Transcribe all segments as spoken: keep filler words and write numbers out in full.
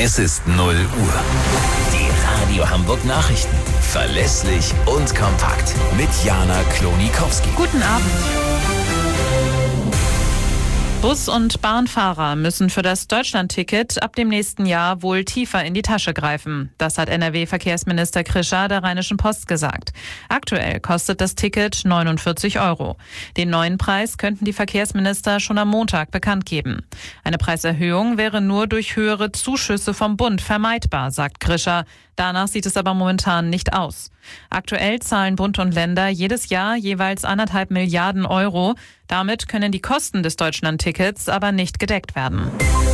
Es ist null Uhr. Die Radio Hamburg Nachrichten. Verlässlich und kompakt. Mit Jana Klonikowski. Guten Abend. Bus- und Bahnfahrer müssen für das Deutschlandticket ab dem nächsten Jahr wohl tiefer in die Tasche greifen. Das hat N R W-Verkehrsminister Krischer der Rheinischen Post gesagt. Aktuell kostet das Ticket neunundvierzig Euro. Den neuen Preis könnten die Verkehrsminister schon am Montag bekannt geben. Eine Preiserhöhung wäre nur durch höhere Zuschüsse vom Bund vermeidbar, sagt Krischer. Danach sieht es aber momentan nicht aus. Aktuell zahlen Bund und Länder jedes Jahr jeweils anderthalb Milliarden Euro. Damit können die Kosten des Deutschlandtickets aber nicht gedeckt werden.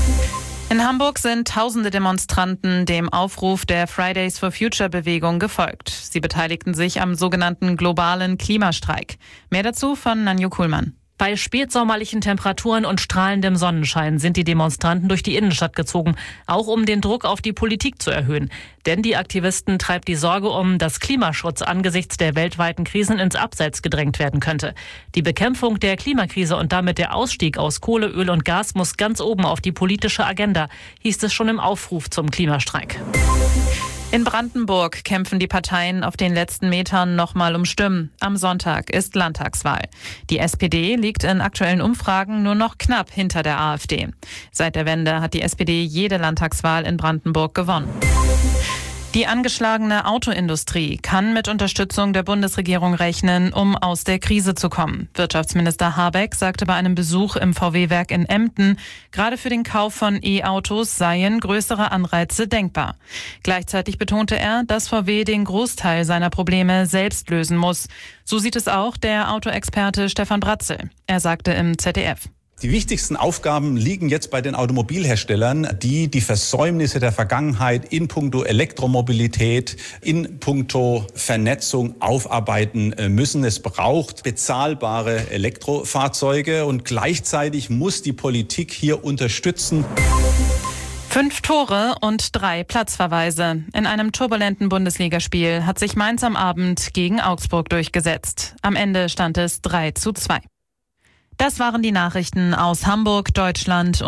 In Hamburg sind tausende Demonstranten dem Aufruf der Fridays for Future Bewegung gefolgt. Sie beteiligten sich am sogenannten globalen Klimastreik. Mehr dazu von Nanju Kuhlmann. Bei spätsommerlichen Temperaturen und strahlendem Sonnenschein sind die Demonstranten durch die Innenstadt gezogen, auch um den Druck auf die Politik zu erhöhen. Denn die Aktivisten treibt die Sorge um, dass Klimaschutz angesichts der weltweiten Krisen ins Abseits gedrängt werden könnte. Die Bekämpfung der Klimakrise und damit der Ausstieg aus Kohle, Öl und Gas muss ganz oben auf die politische Agenda, hieß es schon im Aufruf zum Klimastreik. In Brandenburg kämpfen die Parteien auf den letzten Metern nochmal um Stimmen. Am Sonntag ist Landtagswahl. Die S P D liegt in aktuellen Umfragen nur noch knapp hinter der AfD. Seit der Wende hat die S P D jede Landtagswahl in Brandenburg gewonnen. Die angeschlagene Autoindustrie kann mit Unterstützung der Bundesregierung rechnen, um aus der Krise zu kommen. Wirtschaftsminister Habeck sagte bei einem Besuch im V W-Werk in Emden, gerade für den Kauf von E-Autos seien größere Anreize denkbar. Gleichzeitig betonte er, dass V W den Großteil seiner Probleme selbst lösen muss. So sieht es auch der Autoexperte Stefan Bratzel. Er sagte im Z D F. Die wichtigsten Aufgaben liegen jetzt bei den Automobilherstellern, die die Versäumnisse der Vergangenheit in puncto Elektromobilität, in puncto Vernetzung aufarbeiten müssen. Es braucht bezahlbare Elektrofahrzeuge und gleichzeitig muss die Politik hier unterstützen. Fünf Tore und drei Platzverweise. In einem turbulenten Bundesligaspiel hat sich Mainz am Abend gegen Augsburg durchgesetzt. Am Ende stand es drei zu zwei. Das waren die Nachrichten aus Hamburg, Deutschland und